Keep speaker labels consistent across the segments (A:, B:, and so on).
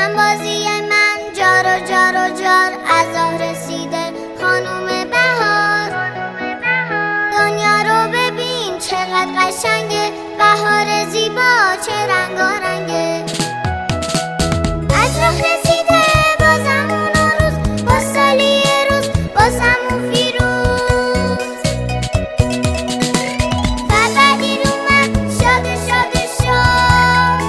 A: همبازی من جار و جار و جار از راه رسیده خانوم بهار. دنیا رو ببین چقدر قشنگه، بهار زیبا چه رنگارنگه. از راه رسیده بازم اون روز، با سالی روز بازم اون فیروز. و بعدی اومد شاد شاد شاد،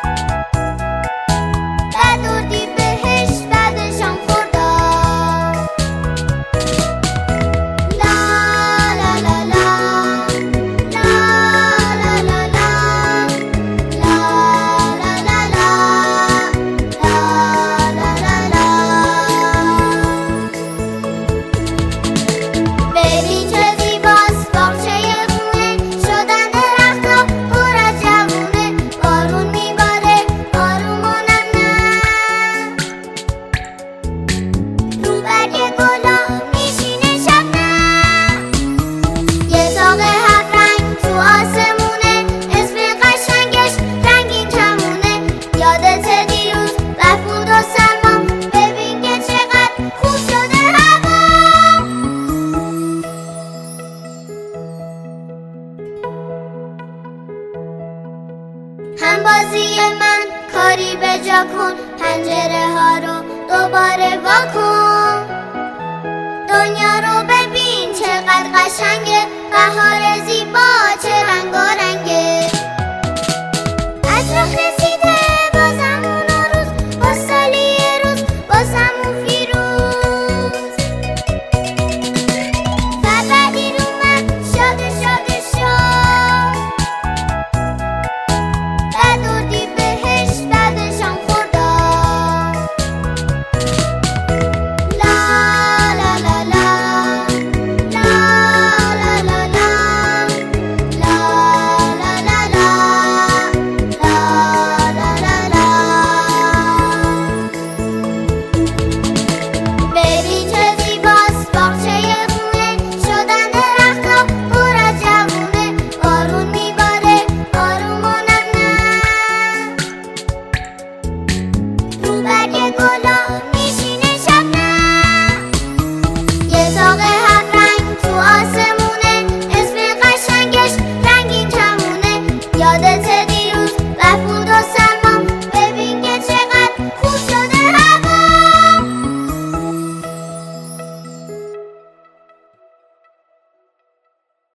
A: بعد اردی بهشت بعدشم خرداد. لا لا لا لا لا لا لا لا لا لا لا لا لا. ببین چه زیباست باغچه خونه، شدن درخت‌ها پر از جوونه. بارون میباره آروم و نم نم، رو برگ گلا میشینه شبنم. یه تاق هفت رنگ تو آسمونه، اسم قشنگش رنگین کمونه. یادت دیروز برف بود و سرما، ببین که چقدر خوب شده هوا. همبازی من کاری به جا کن، پنجره ها رو دوباره وا کن. دنیا رو ببین چقدر قشنگه،